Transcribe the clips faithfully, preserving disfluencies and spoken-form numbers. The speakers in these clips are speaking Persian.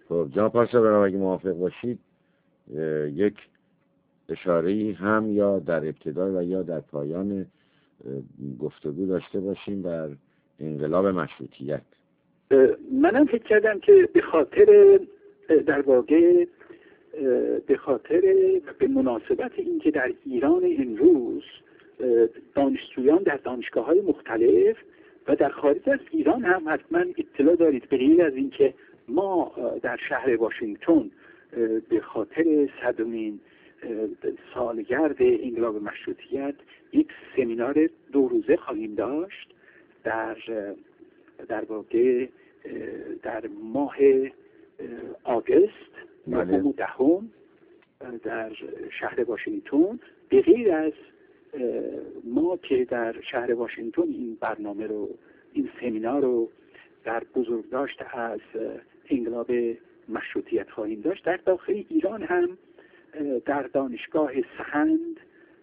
خب جناب پارسا برام اگه موافق باشید یک اشاره‌ای هم یا در ابتدا و یا در پایان گفتگو داشته باشیم بر انقلاب مشروطیت. منم فکر کردم که به خاطر در واقع به خاطر به مناسبت اینکه در ایران امروز دانشجویان در دانشگاه‌های مختلف و در خارج از ایران هم حتما اطلاع دارید، به غیر از اینکه ما در شهر واشنگتن به خاطر صدمین سالگرد انقلاب مشروطیت یک سمینار دو روزه خواهیم داشت در در واقع در ماه آگوست ماه دهم در شهر واشنگتن. به غیر از ما که در شهر واشنگتن این برنامه رو این سمینار رو در بزرگداشت از انقلاب مشروطیت خواهیم داشت، در داخل ایران هم در دانشگاه سهند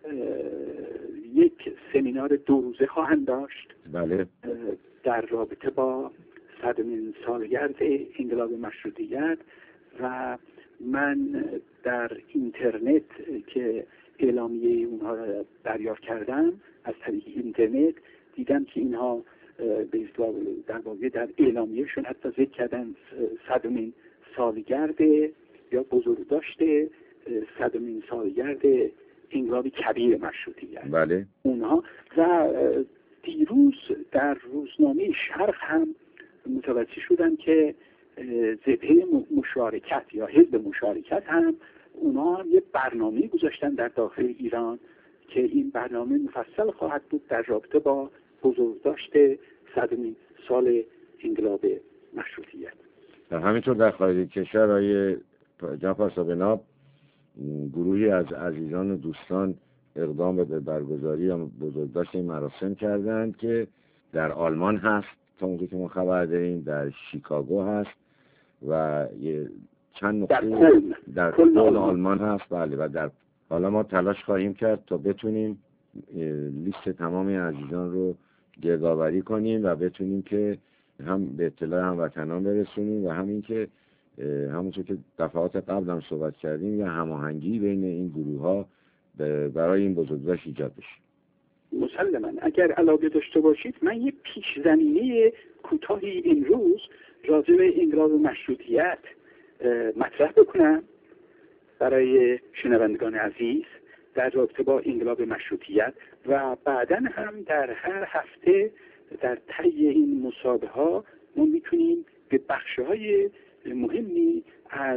یک سمینار دو روزه خواهند داشت. بله. در رابطه با صدمین سالگرد انقلاب مشروطیت و من در اینترنت که اعلامیه اونها را دریافت کردم از طریق اینترنت دیدم که اینها به اصطلاح در واقع در اعلامیهشون حتی ذکر کردن صدمین سالگرد یا بزرگداشت صدمین سالگرد انقلاب کبیر مشروطیت. بله. اونها و دیروز در روزنامه شرق هم متوجه شدم که جبهه مشارکت یا حزب مشارکت هم اونها هم یه برنامه گذاشتن در داخل ایران که این برنامه مفصل خواهد بود در رابطه با بزرگداشت صدمین سال انقلاب مشروطیت. همینطور در خارج کشور های جناب پارسا بناب گروهی از عزیزان و دوستان اقدام به برگزاری یا بزرگداشت این مراسم کردند که در آلمان هست تا اونجا که ما خبر داریم، در شیکاگو هست و یه چند نقطه در کل آلمان. آلمان هست. بله. و در حالا ما تلاش خواهیم کرد تا بتونیم لیست تمام عزیزان رو گردآوری کنیم و بتونیم که هم به اطلاع هموطنان برسونیم و همین که همونطور که دفعات قبل هم صحبت کردیم یا هماهنگی بین این گروه ها برای این بزرگداشت ایجاد بشه. مسلماً اگر علاقه داشته باشید من یک پیش زمینه کوتاهی امروز راجع به انقلاب مشروطیت مطرح بکنم برای شنوندگان عزیز در رابطه با انقلاب مشروطیت و بعداً هم در هر هفته در طی این مصاحبه ها ما میتونیم به بخش‌های مهمی از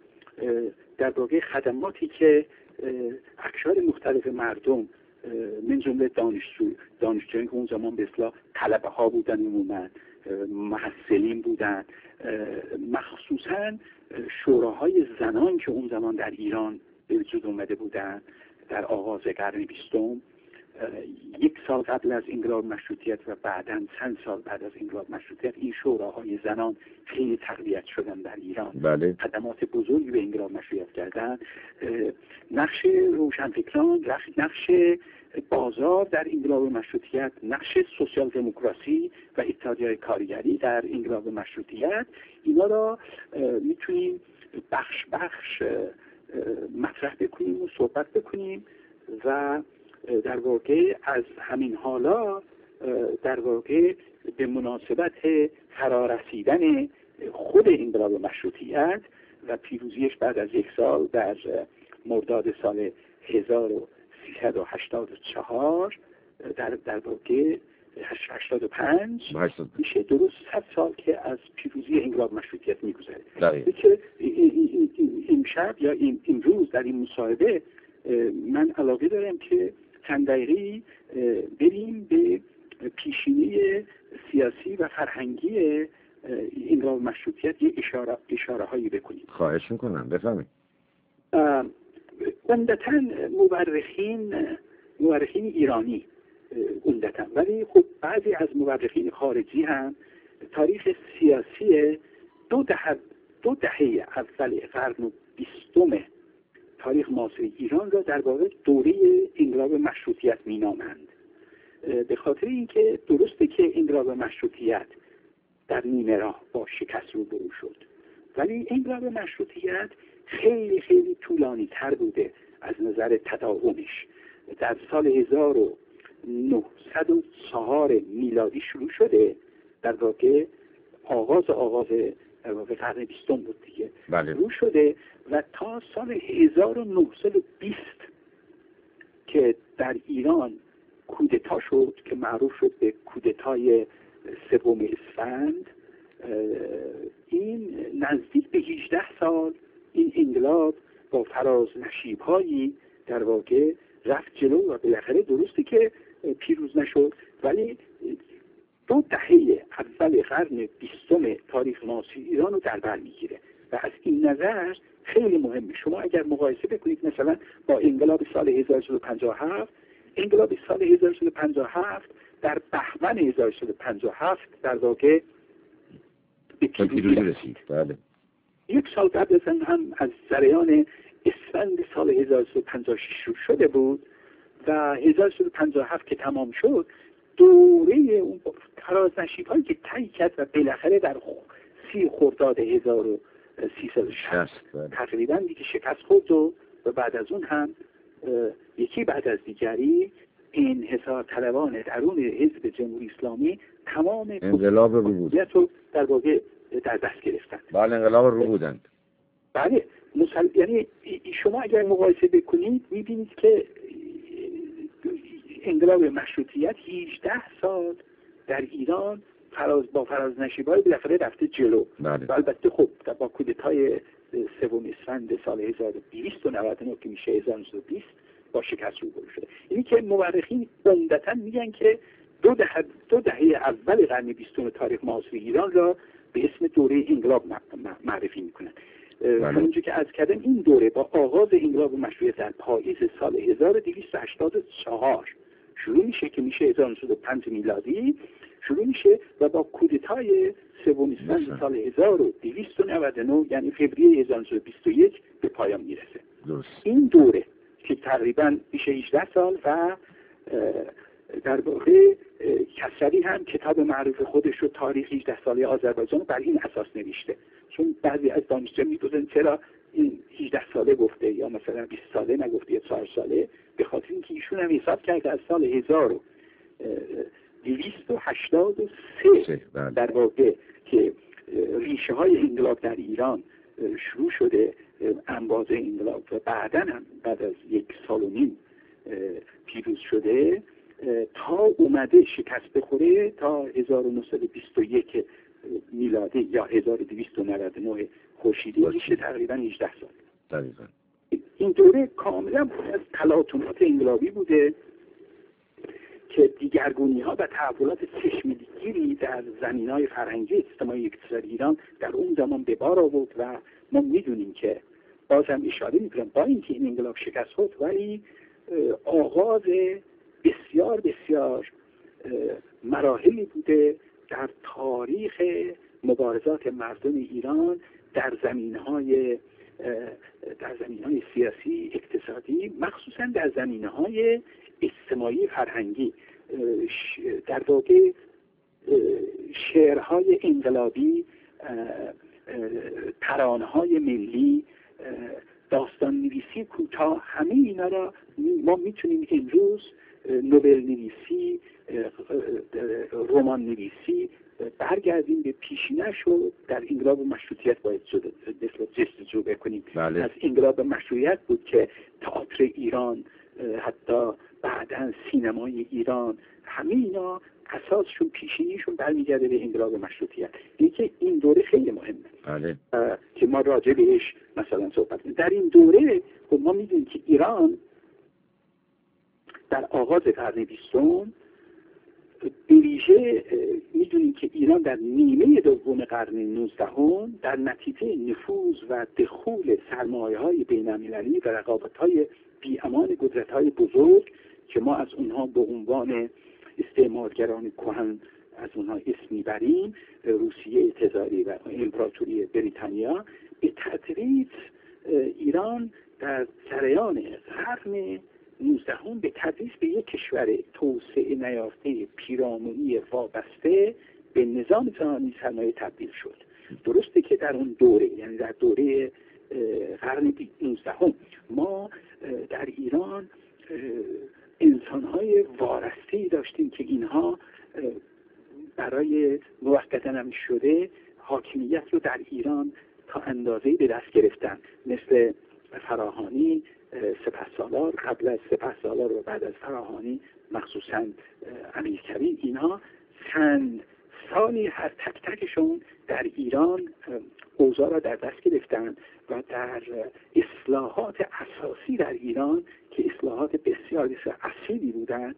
در واقع خدماتی که اقشار مختلف مردم من جمله دانشجو دانشجویان که اون زمان به اصطلاح طلبه ها بودن، عموما محصلین بودن، مخصوصا شوراهای زنان که اون زمان در ایران به وجود اومده بودن در آغاز قرن بیستم، یک سال قبل از انقلاب مشروطیت و بعداً چند سال بعد از انقلاب مشروطیت این شوراهای زنان خیلی تقویت شدن در ایران. بله. خدمات بزرگی به انقلاب مشروطیت کردن. نقش روشنفکران، نقش بازار در انقلاب مشروطیت، نقش سوسیال دموکراسی و اتحادیه‌های کارگری در انقلاب مشروطیت، اینا را میتونیم بخش بخش مطرح بکنیم و صحبت بکنیم و در واقع از همین حالا در واقع به مناسبت فرارسیدن خود انقلاب مشروطیت و پیروزیش بعد از یک سال در مرداد سال هزار و سیصد و هشتاد و چهار در در واقع هشتاد و پنج میشه درست صد سال که از پیروزی انقلاب مشروطیت میگذره. که امشب یا این امروز در این مصاحبه من علاقه دارم که چند دقیقه‌ای بریم به پیشینه سیاسی و فرهنگی انقلاب مشروطیت یه اشاره اشاره هایی بکنیم. خواهش میکنم بفهمید. عمدتاً مورخین مورخین ایرانی عمدتاً، ولی خب بعضی از مورخین خارجی هم تاریخ سیاسی دو دهه دو دهه اول قرن بیستم تاریخ معاصر ایران را در واقع دوره انقلاب مشروطیت مینامند. به خاطر اینکه درسته که انقلاب مشروطیت در نیمه راه با شکست روبرو شد، ولی انقلاب مشروطیت خیلی خیلی طولانی تر بوده از نظر تداومش. در سال هزار و نهصد و چهار میلادی شروع شده، در واقع آغاز آغاز در واقع قرن بیستم بود دیگه. بله. شروع شده و تا سال هزار و نهصد و بیست که در ایران کودتا شد که معروف شد به کودتای سوم اسفند، این نزدیک به هجده سال این انقلاب با فراز نشیب‌هایی در واقع رفت جلو و بالاخره درسته که پیروز نشد، ولی دو دهه اول قرن بیستم تاریخ معاصر ایران رو در بر میگیره و از این نظر خیلی مهمه. شما اگر مقایسه بکنید مثلا با انقلاب سال هزار و سیصد و پنجاه و هفت، انقلاب سال هزار و سیصد و پنجاه و هفت در بهمن هزار و سیصد و پنجاه و هفت در واقع به پیروزی رسید. بله. یک سال قبل از هم از جریان اسفند سال هزار و سیصد و پنجاه و شش شروع شده بود و هزار و سیصد و پنجاه و هفت که تمام شد، دوره اون فراز نشیب‌هایی که طی کرد و بالاخره در سی خرداد هزار و سیصد و شصت تقریبا دیگه شکست خورد و بعد از اون هم یکی بعد از دیگری این حصار طلبان درون حزب جمهوری اسلامی تمام انقلاب رو بودند رو در واقع در دست گرفتند. بله انقلاب رو بودند. بله مسل... یعنی شما اگر مقایسه بکنید میبینید که انقلاب مشروطیت هجده سال در ایران فراز با فراز نشیب‌های بالاخره رفته جلو. بله. و البته خب با کودتای سوم اسفند سال هزار و دویست و نود و نه که میشه هزار و نهصد و بیست با شکست روبرو شده. اینی که مورخین عمدتاً میگن که دو دهه دو دهه اول قرن بیستم تاریخ معاصر ایران را به اسم دوره انقلاب معرفی میکنن. همونجور که عرض کردم این دوره با آغاز انقلاب مشروطیت در پاییز سال هزار و دویست و هشتاد و چهار شروع میشه که میشه هزار و نهصد و پنج میلادی شروع میشه و با کودتای سوم اسفند سال هزار و دویست و نود و نه یعنی فوریه هزار و نهصد و بیست و یک به پایان میرسه. درست. این دوره که تقریبا میشه هجده سال و در واقع کسری هم کتاب معروف خودش رو تاریخ هجده ساله آذربایجان بر این اساس نوشته، چون بعضی از دانشجویان می‌پرسن چرا این هجده ساله گفته یا مثلا بیست ساله نگفته یا چهار ساله، به خاطر اینکه ایشون هم حساب کرده از سال هزار و دویست و هشتاد و سه در واقع که ریشه های انقلاب در ایران شروع شده، انباز انقلاب و بعدا هم بعد از یک سال و نیم پیروز شده تا اومده شکست بخوره تا هزار و نهصد و بیست و یک میلادی یا هزار و دویست و نود و نه خورشیدی میشه تقریبا هجده سال. دقیقاً. این دوره کاملا از تلاطمات انقلابی بوده که دیگرگونی ها و تحولات چشمگیری در زمینهای فرهنگی اجتماعی اقتصادی ایران در اون زمان به بار آورد و ما میدونیم که بازم اشاره میکنم با اینکه این انقلاب شکست خورد ولی آغاز بسیار بسیار مراحلی بوده در تاریخ مبارزات مردم ایران در زمینهای در زمینهای سیاسی اقتصادی، مخصوصا در زمینهای اجتماعی فرهنگی. در واقع شعرهای انقلابی، ترانه‌های ملی، داستان نویسی کوتاه، همه اینا را ما میتونیم امروز نوبل نویسی، رمان نویسی برگردیم به پیشینه‌اش و در انقلاب مشروطیت باید جستجو بکنیم. بله. از انقلاب مشروطیت بود که تئاتر ایران، حتی بعداً سینمای ایران، همه اینا اساسشون پیشینیشون برمیگرده به انقلاب مشروطیت. اینه که این دوره خیلی مهمه. بله. که ما راجع بهش مثلا صحبت کنیم. در این دوره خب ما میدونیم که ایران در آغاز قرن بیستم به ویژه میدونیم که ایران در نیمه دوم قرن نوزدهم در نتیجه نفوذ و دخول سرمایه‌های بین‌المللی و رقابت‌های بی‌امان قدرت‌های بزرگ که ما از اونها به عنوان استعمارگران کهن از اونها اسم میبریم، روسیه تزاری و امپراتوری بریتانیا، به تدریج ایران در جریان قرن نوزدهم به تدریج به یک کشور توسعه نیافته پیرامونی وابسته به نظام جهانی سرمایه تبدیل شد درسته که در اون دوره، یعنی در دوره قرن نوزدهم، ما در ایران انسان‌های وارسته‌ای داشتیم که اینها برای موقتا هم شده حاکمیت رو در ایران تا اندازه‌ای به دست گرفتن، مثل فراهانی، سپهسالار، قبل از سپهسالار و بعد از فراهانی مخصوصاً امیرکبیر. اینها چند سالی هر تک تکشون در ایران اوضاع را در دست گرفتن و در اصلاحات اساسی در ایران که اصلاحات بسیار بسیار اصیلی بودن،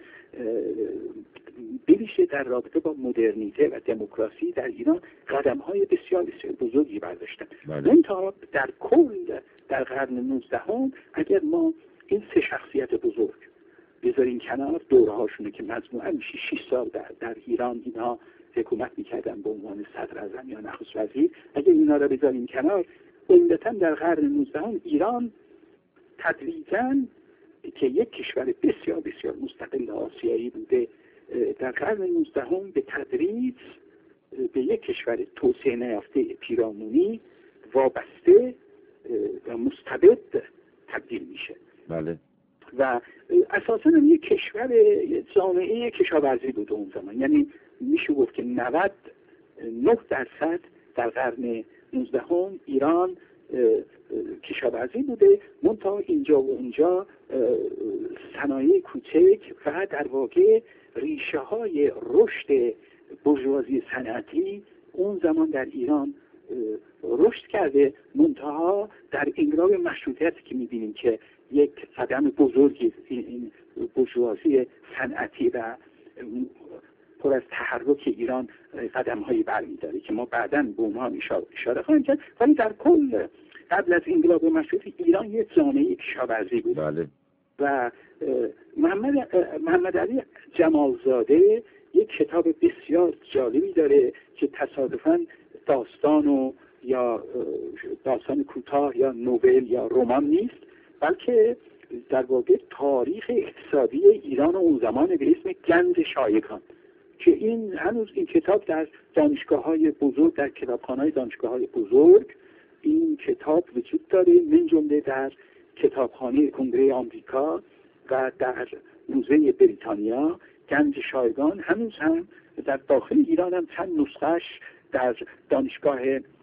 بویژه در رابطه با مدرنیته و دموکراسی در ایران قدم‌های بسیار بسیار بزرگی برداشتن. منتها در کل در قرن نوزدهم اگر ما این سه شخصیت بزرگ بذاریم کنار، دوره‌هاشونه که مجموعاً میشه شش سال در, در ایران اینها حکومت میکردن به عنوان صدر اعظم یا نخست وزیر، اگر اینا را بذاریم کنار، عمدتاً در قرن نوزدهم ایران تدریجاً که یک کشور بسیار بسیار مستقل آسیایی بوده، در قرن نوزدهم به تدریج به یک کشور توسعه نیافته پیرامونی وابسته و مستبد تبدیل میشه. بله. و اساساً هم یک کشور جامعه کشاورزی بود اون زمان، یعنی میشه گفت که نود و نه درصد در قرن نوزدهم ایران کشاورزی بوده، منتها اینجا و اونجا صنایع کوچک و در واقع ریشه های رشد بورژوازی صنعتی اون زمان در ایران رشد کرده. منتها در انقلاب مشروطیت که میبینیم که یک قدم بزرگی این بورژوازی صنعتی و پر از تحرک ایران قدم هایی برمی‌داره که ما بعداً به اونها اشاره خواهیم کرد، ولی در کل قبل از انقلاب مشروطه ایران یک جامعه کشاورزی بود. بله. و محمد محمد علی جمالزاده یک کتاب بسیار جالبی داره که تصادفاً داستان و یا داستان کوتاه یا نوبل یا رمان نیست، بلکه در واقع تاریخ اقتصادی ایران اون زمان به اسم گنج شایگان، که این هنوز این کتاب در دانشگاه‌های بزرگ، در کتابخانه‌های دانشگاه‌های بزرگ این کتاب وجود داره، من جمله در کتابخانه کنگره آمریکا و در موزه بریتانیا. گنج شایگان هنوز هم در داخل ایران هم چند نسخه‌اش در دانشگاه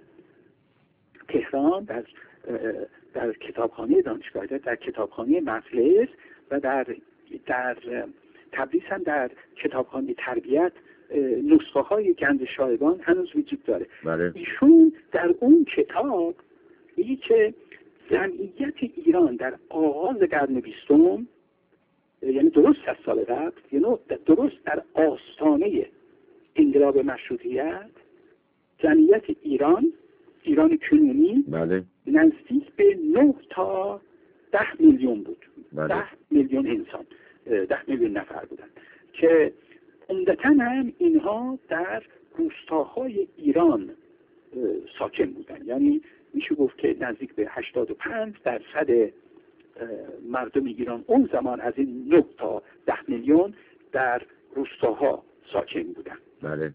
تهران، در در کتابخانه دانشگاه، در کتابخانه مجلس و در در تبریز هم در کتابخانه تربیت نسخه های گنج شایگان هنوز وجود داره. بله. ایشون در اون کتاب میگه که جمعیت ایران در آغاز قرن بیستم، یعنی درست از سال قبل، یعنی درست در آستانه انقلاب مشروطیت، جمعیت ایران ایران کنونی بله. نزدیک به نه تا ده میلیون بود. بله. ده میلیون انسان، ده میلیون نفر بودن که عمدتاً هم اینها در روستاهای ایران ساکن بودن. یعنی میشه گفت که نزدیک به هشتاد و پنج درصد مردم ایران اون زمان از این نه تا ده میلیون در روستاها ساکن بودن. بله.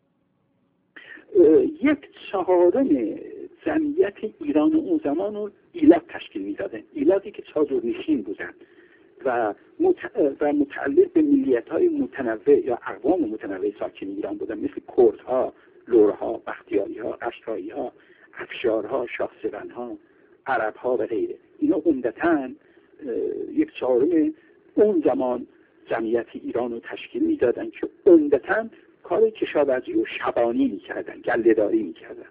یک چهارم جمعیت ایران اون زمان رو ایلات تشکیل میدادن، ایلاتی که چادرنشین بودن و و متعلق به ملیت‌های متنوع یا اقوام متنوع ساکن ایران بودن، مثل کردها، لرها، بختیاری‌ها، قشقایی‌ها، افشارها، شاهسوارها، عرب‌ها و غیره. اینا عمدتاً یک چهارم اون زمان جمعیت ایران رو تشکیل میدادن که عمدتاً کار کشاورزی و شبانی میکردن، گله‌داری میکردن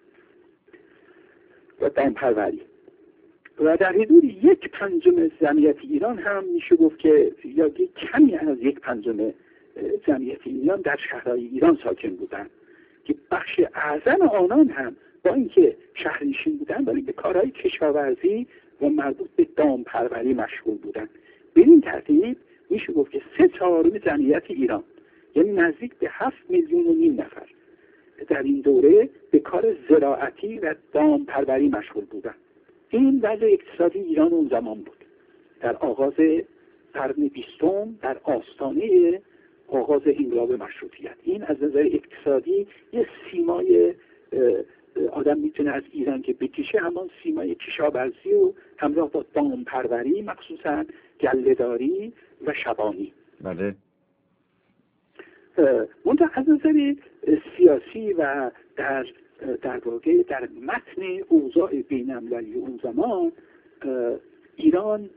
و دامپروری. و در حدود یک پنجم جمعیت ایران هم میشه گفت که یا یک کمی از یک پنجم جمعیت ایران در شهرهای ایران ساکن بودن که بخش اعظم آنان هم با اینکه شهرنشین بودن ولی به کارهای کشاورزی و مربوط به دامپروری مشغول بودن. به این ترتیب میشه گفت که سه چهارم جمعیت ایران، یعنی نزدیک به هفت میلیون و نیم نفر، در این دوره به کار زراعتی و دامپروری مشغول بودن. این وضع اقتصادی ایران اون زمان بود در آغاز قرن بیستم، در آستانه آغاز انقلاب مشروطیت. این از نظر اقتصادی یک سیمای آدم میتونه از ایران که بکشه همان سیمای کشاورزی و همراه با دام پروری، مخصوصا گله‌داری و شبانی. بله. منتها از نظر سیاسی و در در واقع در متن اوضاع بین‌المللی اون زمان ایران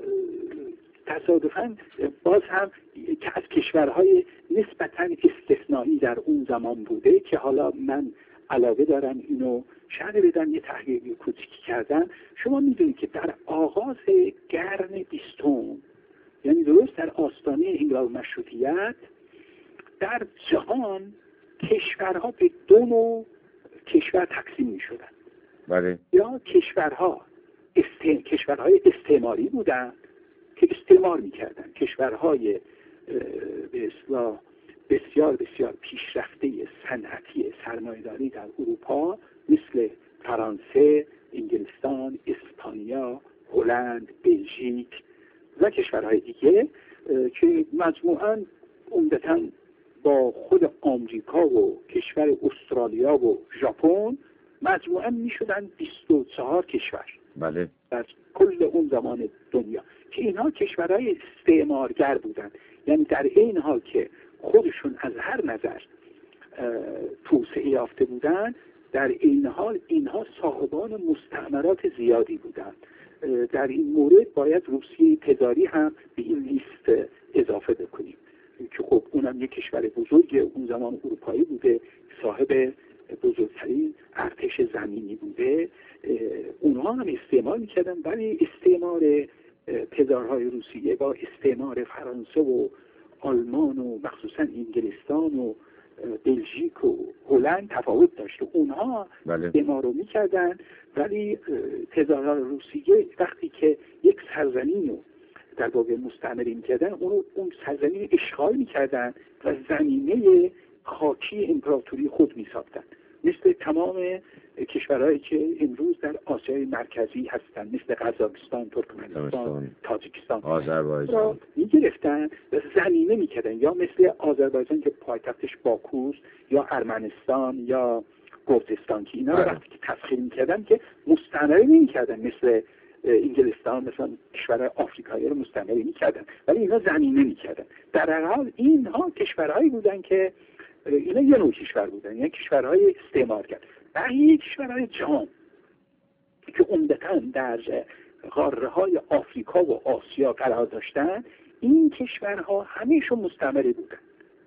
تصادفاً باز هم که از کشورهای نسبتاً استثنایی در اون زمان بوده که حالا من علاقه دارم اینو شرح بدم، یه تحقیق کوچیکی کردم. شما میدونید که در آغاز قرن بیستم، یعنی درست در آستانه انقلاب مشروطیت، در جهان کشورها به دو نوع کشور تقسیم می شدن. بله. یا کشورها است... کشورهای استعماری بودن که استعمار می کردن، کشورهای به اصطلاح بسیار بسیار پیشرفته صنعتی سرمایه‌داری در اروپا مثل فرانسه، انگلستان، اسپانیا، هلند، بلژیک و کشورهای دیگه که مجموعاً عمدتاً با خود آمریکا و کشور استرالیا و ژاپن مجموعاً میشدن بیست و چهار کشور. بله. در کل اون زمان دنیا که اینها کشورهای استعمارگر بودند، یعنی در این حال که خودشون از هر نظر توسعه یافته بودند، در این حال اینها صاحبان مستعمرات زیادی بودند. در این مورد باید روسیه تزاری هم به این لیست اضافه بکنیم که خب اونم یک کشور بزرگ اون زمان اروپایی بوده، صاحب بزرگترین ارتش زمینی بوده. اونها هم استعمار میکردن، ولی استعمار تزارهای روسیه با استعمار فرانسه و آلمان و مخصوصا انگلستان و بلژیک و هلند تفاوت داشت. اونها بله. استعمار رو میکردن، ولی تزارهای روسیه وقتی که یک سرزمین رو در واقع مستعمره میکردن، اون اون سرزمین اشغال میکردن و زمینه خاکی امپراتوری خود میساختن، مثل تمام کشورهایی که امروز در آسیای مرکزی هستند، مثل قزاقستان، ترکمنستان، تاجیکستان، آذربایجان میگرفتن و زمینه میکردن، یا مثل آذربایجان که پایتختش باکوست، یا ارمنستان یا گرجستان که اینا رو وقتی که تسخیر میکردن که مستعمره نمیکردن، مثل انگلستان مثلا کشورهای آفریقایی رو مستعمره میکردن، ولی اینا زمینه میکردن. در هر حال اینها کشورهایی بودن که اینا یه نوع کشور بودن، یعنی کشورهای استعمارگر. بقیه کشورهای جهان که عمدتاً در قاره های آفریقا و آسیا قرار داشتن، این کشورها همیشون مستعمره بودن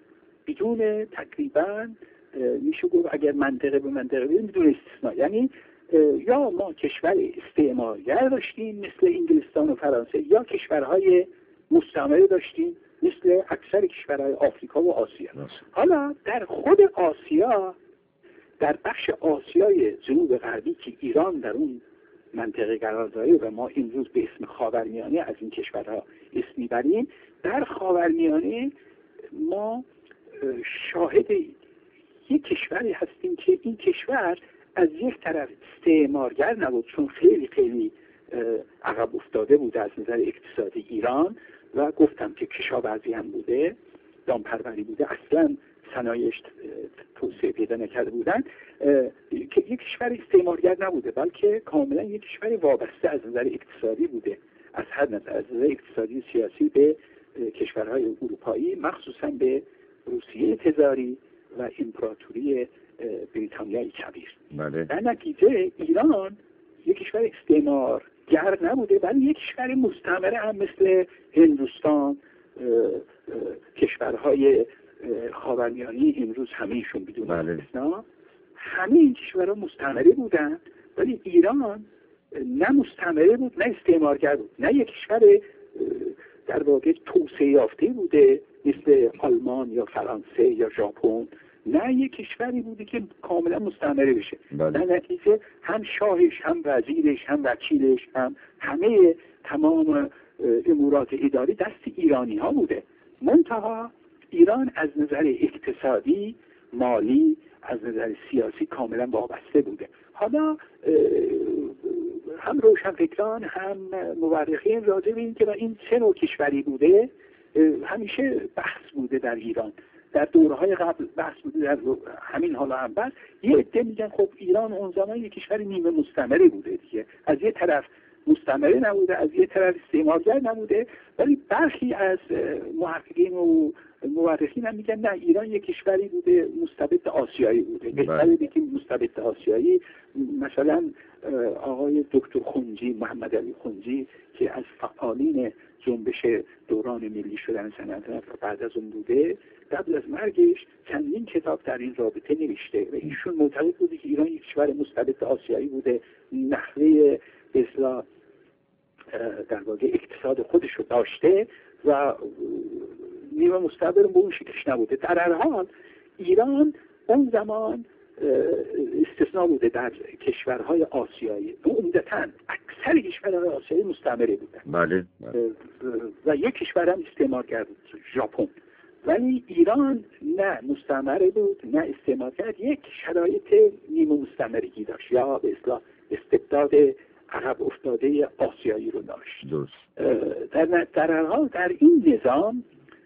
بدون تقریباً میشه گفت اگر منطقه به منطقه بدون بدون استثناء. یعنی یا ما کشور استعمارگر داشتیم مثل انگلستان و فرانسه، یا کشورهای مستعمره داشتیم مثل اکثر کشورهای آفریقا و آسیا. حالا در خود آسیا، در بخش آسیای جنوب غربی که ایران در اون منطقه قرار داره و ما امروز به اسم خاورمیانه از این کشورها اسم میبریم، در خاورمیانه ما شاهد یک کشوری هستیم که این کشور از یک طرف استعمارگر نبود، چون خیلی خیلی عقب افتاده بود از نظر اقتصادی ایران، و گفتم که کشاورزی هم بوده، دامپروری بوده، اصلا صنایعش توسعه پیدا نکرده بودن، که یک کشور استعمارگر نبوده، بلکه کاملا یک کشور وابسته از نظر اقتصادی بوده، از هر نظر، از نظر اقتصادی و سیاسی به کشورهای اروپایی، مخصوصا به روسیه تزاری و امپراتوری بریتانیای کبیر. بله. در نتیجه ایران یک کشور استعمارگر نبوده، ولی یک کشور مستعمره هم مثل هندوستان، کشورهای خاورمیانه امروز همه‌شون بدون استثنا همه این کشورها مستعمره بودن، ولی ایران نه مستعمره بود نه استعمارگر بود، نه یک کشور در واقع توسعه یافته بوده مثل آلمان یا فرانسه یا ژاپن، نه یک کشوری بوده که کاملا مستعمره بشه. بله. در نتیجه هم شاهش، هم وزیرش، هم وکیلش، هم همه تمام امورات اداری دست ایرانی ها بوده. منتها ایران از نظر اقتصادی، مالی، از نظر سیاسی کاملا وابسته بوده. حالا هم روشنفکران هم مورخین راجع به این که این چه نوع کشوری بوده همیشه بحث بوده در ایران. در دوره‌های قبل بحث بوده، در همین حالا هم بحث. یه عده میگن خب ایران اون زمان یک کشور نیمه مستعمره بوده دیگه، از یه طرف مستعمره نبوده، از یه طرف استعمارگر نبوده. ولی برخی از محققین و مورخین هم میگن نه، ایران یک کشوری بوده مستبد آسیایی بوده. بهتره بگیم مستبد آسیایی. مثلا آقای دکتر خونجی، محمد علی خونجی که از فعالین جنبش دوران ملی شدن سلطنت و بعد از اون بوده، قبل از مرگش چندین کتاب در این رابطه نوشته و ایشون معتقد بوده که ایران یک کشور مستبد آسیایی بوده، نحوه اصلاح در واقع اقتصاد خودش رو داشته و نیمه مستعمره به اون شکلش نبوده. در هر حال ایران اون زمان استثناء بوده در کشورهای آسیایی. عمدتاً اکثر کشورهای آسیایی مستعمره بودن. بله. و یک کشور هم استعمارگر بود، ژاپن. ولی ایران نه مستعمره بود نه استعمارگر، یک شرایط نیمه مستعمرگی داشت یا به اصطلاح استبداد عقب افتاده آسیایی رو داشت. در در هر حال در این نظام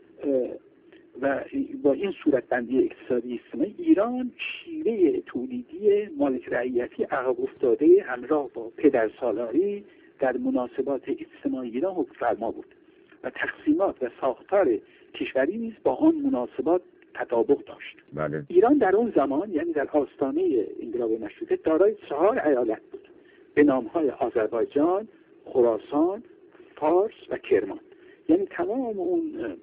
و با این صورتبندی اقتصادی اجتماعی، ایران شیوه تولیدی مالک رعیتی عقب افتاده همراه با پدرسالاری در مناسبات اجتماعی ایران حکم‌فرما بود و تقسیمات و ساختار کشوری نیز با آن مناسبات تطابق داشت. بله. ایران در اون زمان، یعنی در آستانه انقلاب مشروطه، دارای چهار ایالت بود به نام‌های آذربایجان، خراسان، فارس و کرمان. یعنی تمام اون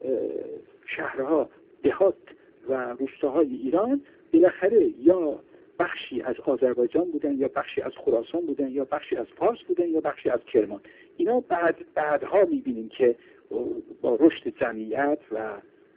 شهرها، دهات و روستاهای ایران بالاخره یا بخشی از آذربایجان بودن یا بخشی از خراسان بودن یا بخشی از فارس بودن یا بخشی از کرمان. اینا بعد بعدها می‌بینیم که با رشد جمعیت و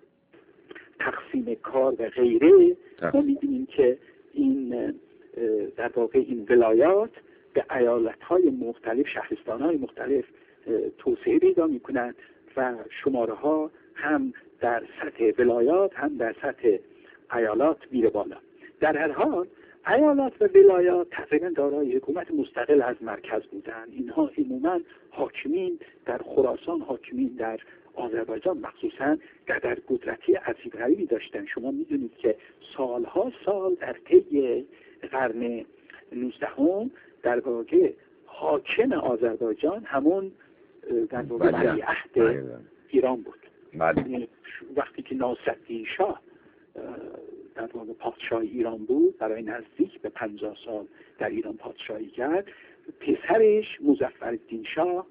تقسیم کار و غیره ما می‌بینیم که این در واقع این ولایات به ایالت‌های مختلف، شهرستان‌های مختلف توسعه پیدا می‌کنند و شماره‌ها هم در سطح ولایات هم در سطح ایالات میره بالا. در هر حال ایالات و ولایات تقریبا دارای حکومت مستقل از مرکز بودند. اینها عموما حاکمین در خراسان، حاکمین در آذربایجان مخصوصا قدر قدرتی عجیب غریبی داشتن. شما میدونید که سالها سال در طی قرن نوزدهم در واقع حاکم آذربایجان همون در واقع ولیعهد ایران بود. بله. وقتی که ناصرالدین شاه در واقع پادشاه ایران بود، برای نزدیک به پنجاه سال در ایران پادشاهی کرد، پسرش مظفرالدین شاه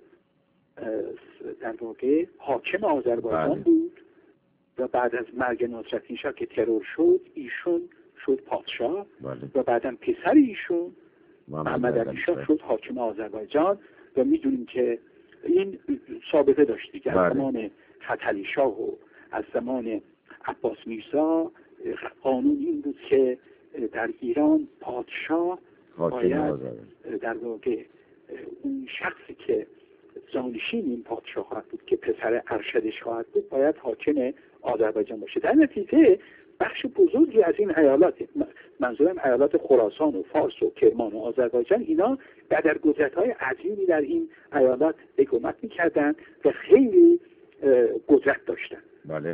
در واقع حاکم آذربایجان بله. بود و بعد از مرگ ناصرالدین شاه که ترور شد، ایشون شد پادشاه. بله. و بعدم پسر ایشون محمد علی شاه شد حاکم آذربایجان. و میدونیم که این سابقه داشتی که از زمان فتحعلی شاه و از زمان عباس میرزا قانون این بود که در ایران پادشاه باید در واقع اون شخصی که جانشین این پادشاه خواهد بود که پسر ارشدش خواهد بود باید حاکم آذربایجان باشه. در نتیجه بخش بزرگی از این ایالات، منظورم ایالات خراسان و فارس و کرمان و آذربایجان، اینا در قدرت‌های عظیمی در این ایالات حکومت می‌کردند و خیلی قدرت داشتند. بله.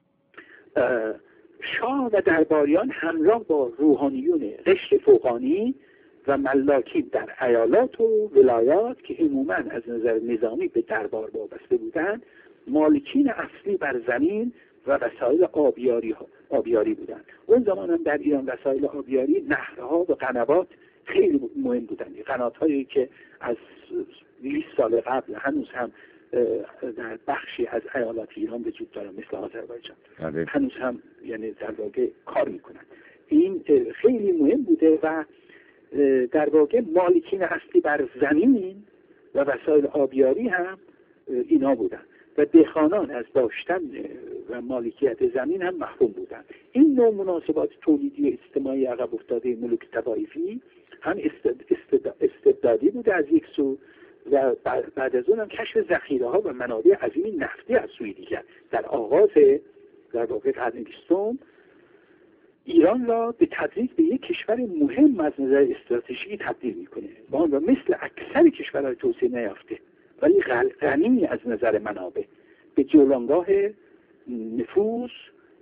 شاه و درباریان همراه با روحانیون قشر فوقانی و ملاکین در ایالات و ولایات که عموماً از نظر نظامی به دربار وابسته بودند، مالکین اصلی بر زمین و وسایل آبیاری آبیاری بودند. اون زمان هم در ایران وسایل آبیاری، نهرها و قنوات خیلی مهم بودند. قنات‌هایی که از بیست سال قبل هنوز هم در بخشی از ایالات ایران وجود داره، مثل آذربایجان هنوز هم یعنی در واقع کار میکنن. این خیلی مهم بوده و در واقع مالکین اصلی بر زمین و وسایل آبیاری هم اینا بودن و دهقانان از داشتن و مالکیت زمین هم محروم بودن. این نوع مناسبات تولیدی اجتماعی عقب افتاده ملوک طوایفی هم استبدادی بوده از یک سو و بعد از اون هم کشف ذخیره ها و منابع عظیمی نفتی از سوی دیگر. در آغاز در واقع قرن بیستم ایران را به تدریج به یک کشور مهم از نظر استراتژیکی تبدیل میکنه و مثل اکثر کشورهای توسعه نیافته ولی غنی از نظر منابع به جولانگاه نفوذ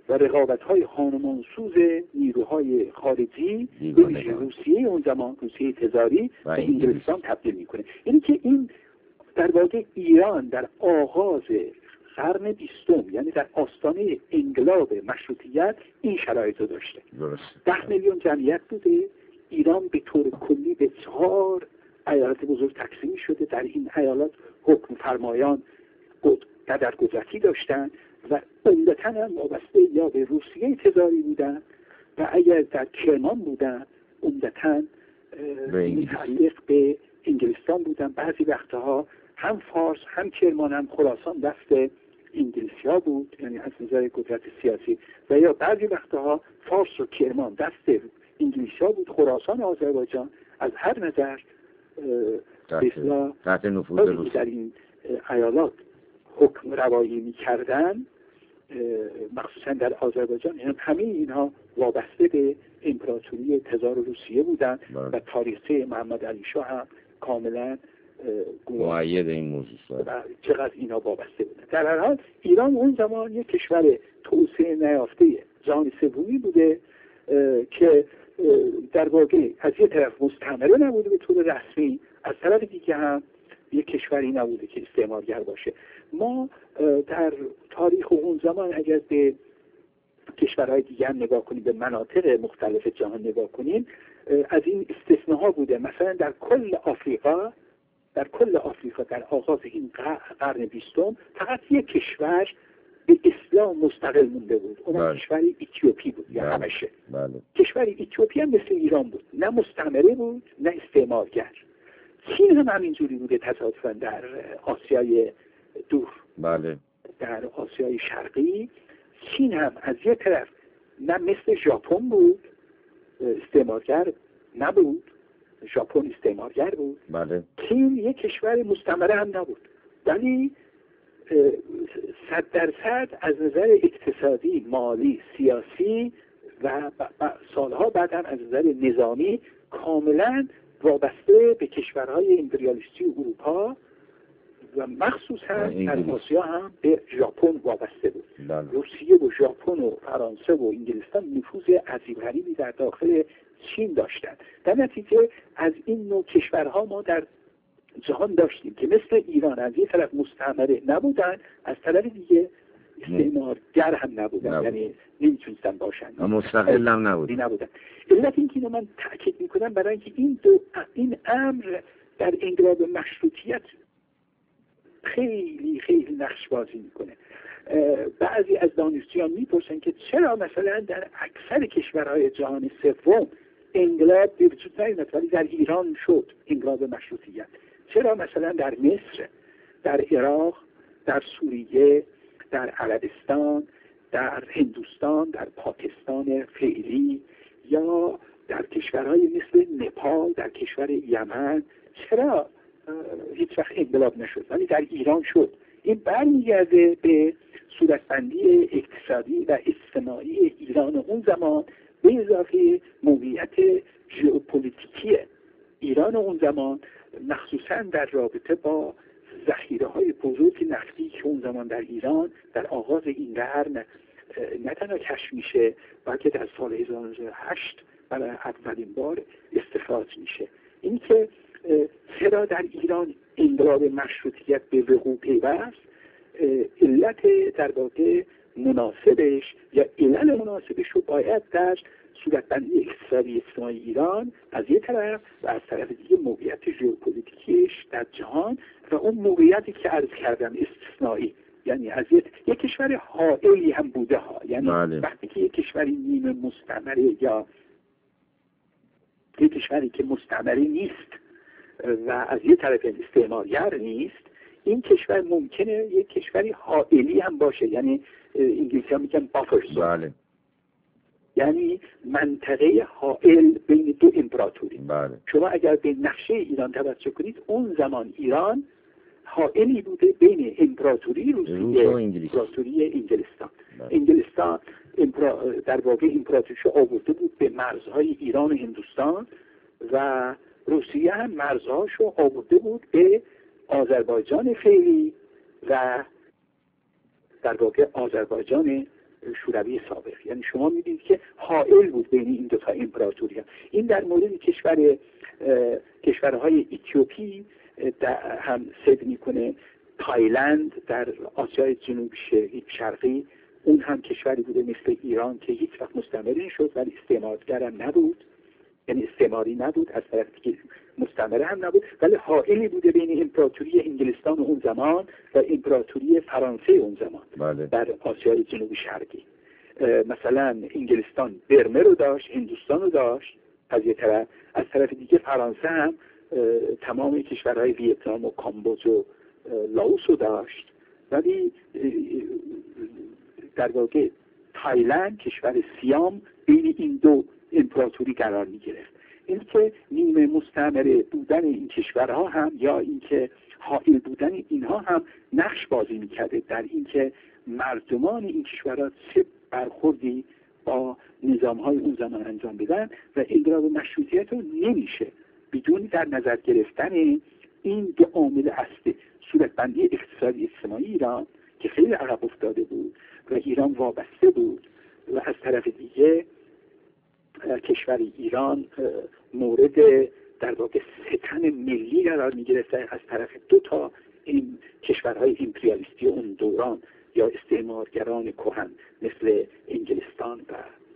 و رقابت‌های خانمانسوز نیروهای خارجی به روسیه اون زمان، روسیه تزاری و انگلستان تبدیل میکنه. یعنی که این در واقع ایران در آغاز قرن بیستم، یعنی در آستانه انقلاب مشروطیت، این شرایط رو داشته. ده میلیون جمعیت بوده. ایران به طور کلی به چهار ایالت بزرگ تقسیم شده. در این ایالات حکم فرمایان قدرقدرتی داشتن و عمدتاً هم وابسته یا به روسیه تزاری بودن و اگر در کرمان بودن عمدتاً متعلق به انگلستان بودن. بعضی وقتها هم فارس هم کرمان هم خراسان دست انگلیسی ها بود، یعنی از نظر قدرت سیاسی، و یا بعضی وقتها فارس و کرمان دست انگلیسی ها بود. خراسان و آذربایجان از هر نظر تحت نفوذ روسیه در این ایالات حکم روایی می کردن، مخصوصا در آذربایجان. یعنی همه اینها وابسته به امپراتوری تزار روسیه بودن و تاریخچه محمد علی شاه هم کاملا مؤید این موضوع و چقدر اینا وابسته بودن. در هر حال ایران اون زمان یک کشور توسعه نیافته جهان سومی بوده که در واقع از یک طرف مستعمره نبوده به طور رسمی، از طرف دیگه هم یک کشوری نبوده که استعمارگر باشه. ما در تاریخ اون زمان اگر به کشورهای دیگه هم نگاه کنیم، به مناطق مختلف جهان نگاه کنیم، از این استثناء بوده. مثلا در کل آفریقا در کل آفریقا در آغاز این قرن بیستم فقط یک کشور به اسلام مستقل مونده بود. اون کشور اتیوپی بود یا حبشه. کشور اتیوپی هم مثل ایران بود، نه مستعمره بود نه استعمارگر. چین هم همینجوری بوده تصادفاً در آسیای دور. بله. در آسیای شرقی چین هم از یک طرف نه مثل ژاپن بود، استعمارگر نبود، ژاپن استعمارگر بود. بله. چین یک کشور مستعمره هم نبود، ولی صد درصد از نظر اقتصادی، مالی، سیاسی و سالها بعد هم از نظر نظامی کاملا وابسته به کشورهای امپریالیستی اروپا و مخصوصا در آسیا هم به ژاپن وابسته بود. بله. روسیه و ژاپن و فرانسه و انگلستان نفوذ عجیب غریبی در داخل چین داشتند. در نتیجه از این نوع کشورها ما در جهان داشتیم که مثل ایران از یک طرف مستعمره نبودن، از طرف دیگه استعمارگر هم نبودن، نبود. یعنی نمیتونستن باشن، مستقل هم نبودن. نبودن. علت این که من تاکید میکنم برای اینکه این دو این امر در انقلاب مشروطیت خیلی خیلی نقش بازی میکنه. بعضی از دانشجویان میپرسن که چرا مثلا در اکثر کشورهای جهان سوم انقلاب به وجود نیامد ولی در ایران شد انقلاب مشروطیت؟ چرا مثلا در مصر، در عراق، در سوریه، در عربستان، در هندوستان، در پاکستان فعلی یا در کشورهای مثل نپال، در کشور یمن چرا هیچ وقت انقلاب نشد ولی در ایران شد؟ این برمیگرده به صورتبندی اقتصادی و اجتماعی ایران اون زمان به اضافه موقعیت ژئوپلیتیکی ایران اون زمان، مخصوصا در رابطه با ذخیره‌های بزرگ نفتی که اون زمان در ایران در آغاز این قرن نه تنها کشف میشه بلکه در سال هزار و نهصد و هشت برای اولین بار استخراج میشه. این که چرا در ایران انقلاب مشروطیت به وقوع پیوست، علت در واقع مناسبش یا علل مناسبش رو باید در صورتبندی اقتصادی اجتماعی ایران از یک طرف و از طرف دیگه موقعیت ژئوپلیتیکیش در جهان و اون موقعیتی که عرض کردم استثنایی، یعنی از یک, یک کشور حائلی هم بوده ها، یعنی بله. وقتی که یک کشوری نیمه مستعمره یا یک کشوری که مستعمره نیست و از یک طرف استعمارگر نیست، این کشور ممکنه یک کشوری حائلی هم باشه، یعنی انگلیسی ها میگن بافر زون، بله. یعنی منطقه حائل بین دو امپراتوری. بله. شما اگر به نقشه ایران توجه کنید اون زمان ایران حائلی بوده بین امپراتوری روسیه و امپراتوری انگلستان. بله. انگلستان امپرا... در واقع امپراتوریشو آورده بود به مرزهای ایران و هندوستان و روسیه هم مرزهاشو آورده بود به آذربایجان فعلی و در واقع آذربایجان شوروی سابق. یعنی شما می‌بینید که حائل بود بین این دو تا امپراتوری ها. این در مورد کشور کشورهای اتیوپی هم صدق میکنه. تایلند در آسیای جنوب شرقی اون هم کشوری بوده مثل ایران که هیچ وقت مستعمره نشد ولی استعمارگر هم نبود، یعنی استعماری نبود، از طرف دیگه مستعمره هم نبود، ولی حائلی بوده بین امپراتوری انگلستان اون زمان و امپراتوری فرانسه اون زمان. بله. در آسیای جنوب شرقی مثلا انگلستان برمه رو داشت، هندوستان رو داشت از یک طرف، از طرف دیگه فرانسه هم تمام کشورهای ویتنام و کامبوج و لاوس رو داشت. ولی در واقع تایلند، کشور سیام، بین این دو امپراتوری قرار می گرفت. این که نیمه مستعمره بودن این کشورها هم یا اینکه حائل بودن اینها هم نقش بازی می کرده در اینکه مردمان این کشورها چه برخوردی با نظام‌های اون زمان انجام بدن و انقلاب مشروطیت رو نمیشه بدون در نظر گرفتن این دو عامل اصلی، صورتبندی اقتصادی اجتماعی ایران که خیلی عقب افتاده بود و ایران وابسته بود و از طرف دیگه کشور ایران مورد در واقع ستم ملی قرار می‌گرفت از طرف دو تا این کشورهای امپریالیستی اون دوران یا استعمارگران کهن مثل انگلستان و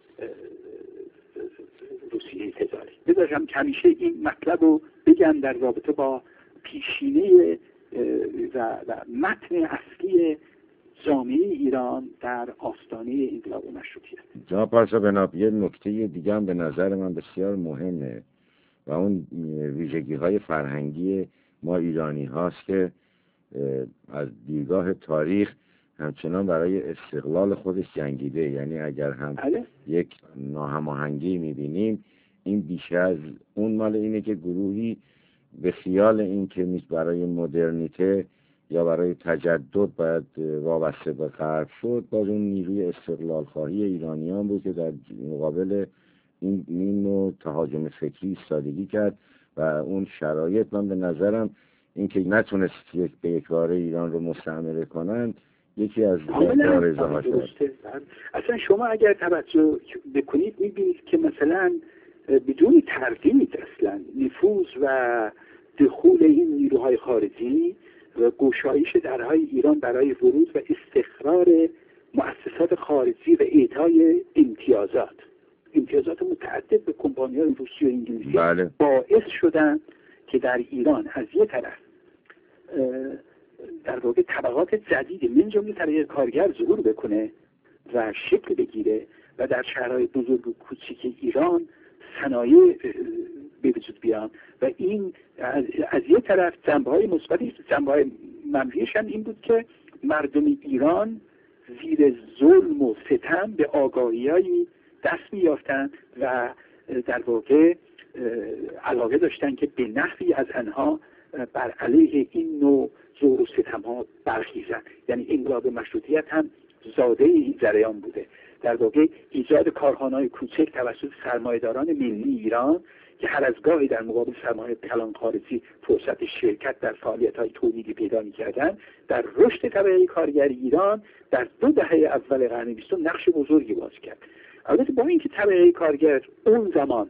روسیه تزاری. بذارم همیشه این مطلب رو بگم در رابطه با پیشینه و, و متن اصلی جامعه ایران در آستانه انقلاب مشروطیت. جناب پارسا بناب، یه نکته دیگه هم به نظر من بسیار مهمه و اون ویژگی های فرهنگی ما ایرانی هاست که از دیدگاه تاریخ همچنان برای استقلال خودش جنگیده. یعنی اگر هم بله؟ یک ناهماهنگی میبینیم این بیشتر از اون مال اینه که گروهی به خیال این که برای مدرنیته یا برای تجدد باید وابسته به غرب شد، باز اون نیروی استقلال خواهی ایرانیان بود که در مقابل این این نوع تهاجم فکری ایستادگی کرد و اون شرایط من به نظرم این که نتونست یک به یک باره ایران رو مستعمره کنن یکی از بارزه هاش هست. اصلا شما اگر توجه بکنید میبینید که مثلا بدون تردید اصلا نفوذ و دخول این نیروهای خارجی و گشایش درهای ایران برای ورود و استقرار مؤسسات خارجی و اعطای امتیازات امتیازات متعدد به کمپانی‌های روسی و انگلیسی بله. باعث شدن که در ایران از یک طرف در واقع طبقات جدیدی من جمله طبقه کارگر ظهور بکنه و شکل بگیره و در شهرهای بزرگ و کوچیک ایران صنایع به وجود بیان و این از, از یک طرف جنبه‌های مثبتی، جنبه‌های منفیش هم این بود که مردم ایران زیر ظلم و ستم به آگاهی‌های دست می‌یافتند و در واقع علاقه داشتن که به نحوی از آنها بر علیه این نوع زور و ستم‌ها برخیزن. یعنی انقلاب مشروطیت هم زاده این جریان بوده. در واقع ایجاد کارخانه‌های کوچک توسط سرمایه‌داران ملی ایران که هر از گاهی در مقابل سرمایه کلان خارجی فرصت شرکت در فعالیت‌های تولیدی پیدا می‌کردند، در رشد طبقه کارگر ایران در دو دهه اول قرن بیستم نقش بزرگی بازی کرد. البته با اینکه طبقه کارگر اون زمان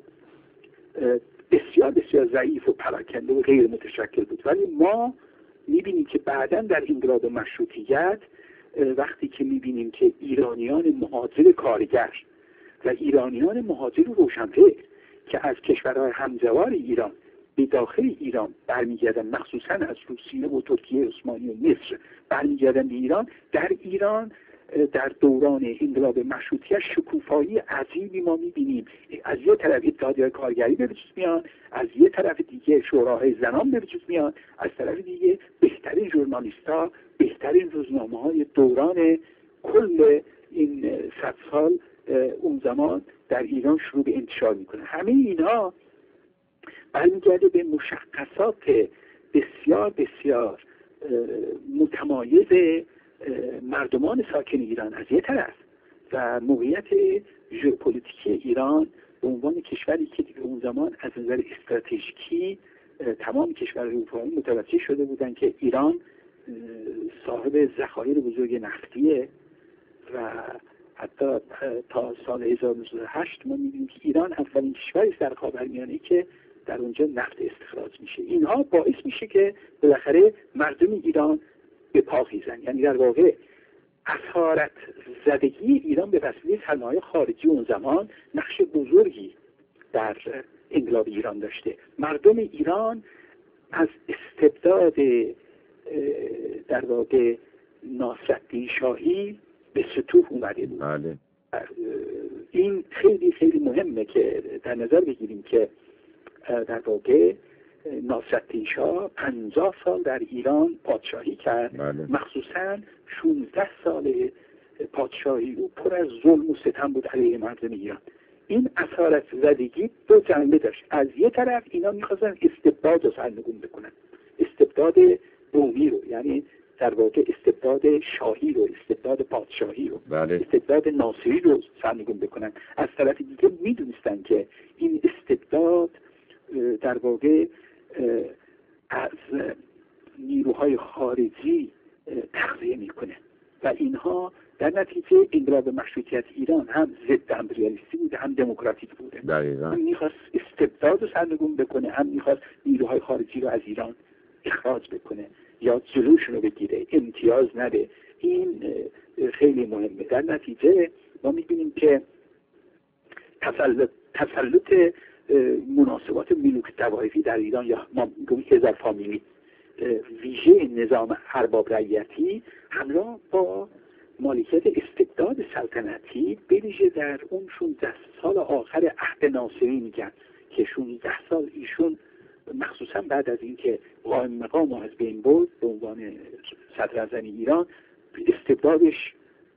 بسیار بسیار ضعیف و پراکنده و غیر متشکل بود، ولی ما می‌بینیم که بعداً در انقلاب مشروطیت وقتی که می‌بینیم که ایرانیان مهاجر کارگر و ایرانیان مهاجر روشنفکر که از کشورهای همجوار ایران به داخل ایران برمیگردن، مخصوصاً از روسیه و ترکیه عثمانی و مصر برمیگردن به ایران، در ایران در دوران انقلاب مشروطیت شکوفایی عجیبی ما می‌بینیم. از یک طرف اتحادیه کارگری به وجود میان، از یک طرف دیگه شوراهای زنان به وجود میان، از طرف دیگه بهترین ژورنالیست‌ها، بهترین روزنامه‌های دوران کل این صد سال اون زمان در ایران شروع به انتشار میکنه. همه اینها برمیگرده به مشخصات بسیار بسیار متمایز مردمان ساکن ایران از یک طرف و موقعیت ژئوپلیتیکی ایران به عنوان کشوری که دیگه اون زمان از نظر استراتژیکی تمام کشورهای اروپایی متوجه شده بودن که ایران صاحب ذخایر بزرگ نفتیه و حتی تا سال هزار و نهصد و هشت ما می‌بینیم که ایران اولین کشوری است در خاورمیانه که در اونجا نفت استخراج میشه. اینها باعث میشه که بالاخره مردم ایران به پا خیزن. یعنی در واقع اسارت زدگی ایران به وسیله سرمایه خارجی اون زمان نقش بزرگی در انقلاب ایران داشته. مردم ایران از استبداد در واقع ناصرالدین شاهی به سطوح اومده بود. بله. این خیلی خیلی مهمه که در نظر بگیریم که در واقع ناصرالدین شاه پنجاه سال در ایران پادشاهی کرد. بله. مخصوصاً شانزده سال پادشاهی او پر از ظلم و ستم بود علیه مردم ایران. این اسارت زدگی دو جنبه داشت. از یه طرف اینا می‌خواستن استبداد رو سرنگون بکنن، استبداد بومی رو، یعنی در واقع استبداد شاهی رو، استبداد پادشاهی رو، بله. استبداد ناصری رو سرنگون بکنن. از طرف دیگه میدونستن که این استبداد در واقع از نیروهای خارجی تغذیه میکنه و اینها در نتیجه انقلاب مشروطیت ایران هم ضد امپریالیستی بوده هم دموکراتیک بوده. دقیقاً. هم میخواست استبداد رو سرنگون بکنه، هم میخواست نیروهای خارجی رو از ایران اخراج بکنه یا جلوشون رو بگیره، امتیاز نده. این خیلی مهمه. در نتیجه ما میبینیم که تسلط تسلط مناسبات ملوک طوایفی در ایران یا ما میگیم هزار فامیلی ویژه نظام ارباب رعیتی همراه با مالکیت استبداد سلطنتی بویژه در اون شانزده سال آخر عهد ناصری میگن که شانزده سال ایشون مخصوصا بعد از اینکه قائم مقام از بین برد به عنوان صدراعظم ایران استبدادش